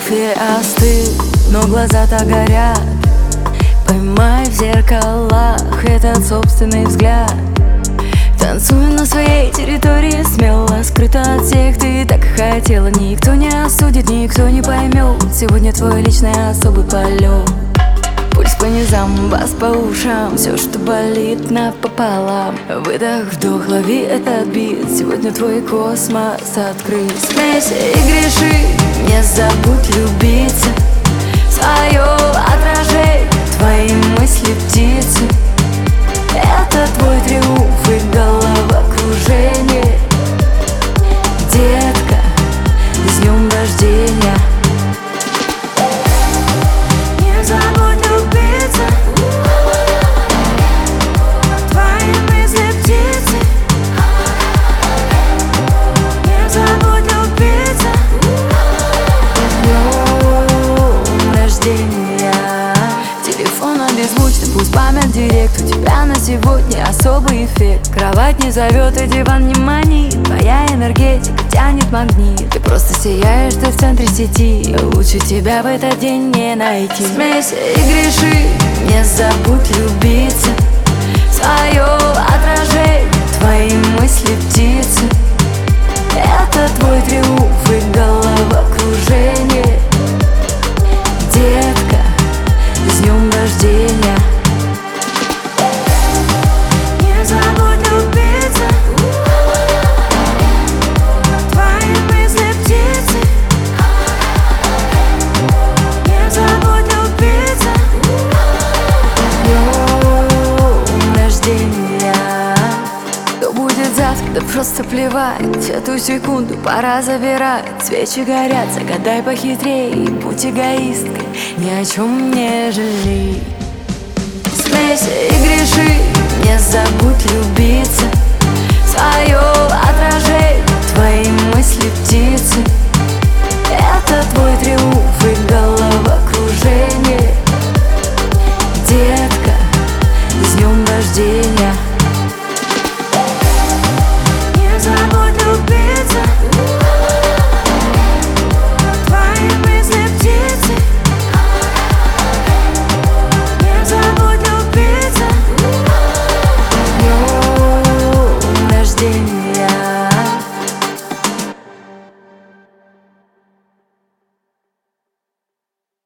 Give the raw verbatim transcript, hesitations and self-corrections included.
кофе остыл, но глаза-то горят. Поймай в зеркалах этот собственный взгляд. Танцуй на своей территории смело, скрыто от всех, ты так хотела. Никто не осудит, никто не поймет. Сегодня твой личный особый полет. Пульс по низам, бас по ушам, все, что болит, напополам. Выдох, вдох, лови этот бит. Сегодня твой космос открыт. Смейся и греши, не забудь любиться. Свое отражение, твои мысли птицы. Это твой триумф и головокружение. Детка, с днем рождения. Не забудь любиться. Твои мысли птицы. Не забудь любиться. С днем рождения. Телефон беззвучный, пусть память директ. У тебя на сегодня особый эффект. Кровать не зовет и диван не манит. Твоя энергетика тянет магнит. Ты просто сияешь, ты в центре сети. Лучше тебя в этот день не найти. Смейся и греши, не забудь любиться. Свое отражение, твои мысли птицы. Это твой триумф и головокружение. Детка, с днем рождения. Не забудь любиться. Твои мысли птицы. Не забудь любиться. С днем рождения. Что будет завтра, да просто плевать. Эту секунду пора забирать. Свечи горят, загадай похитрей. Будь эгоисткой, ни о чем не жалей. Смейся и греши, не забудь любиться. Свое отражение, твои мысли птицы.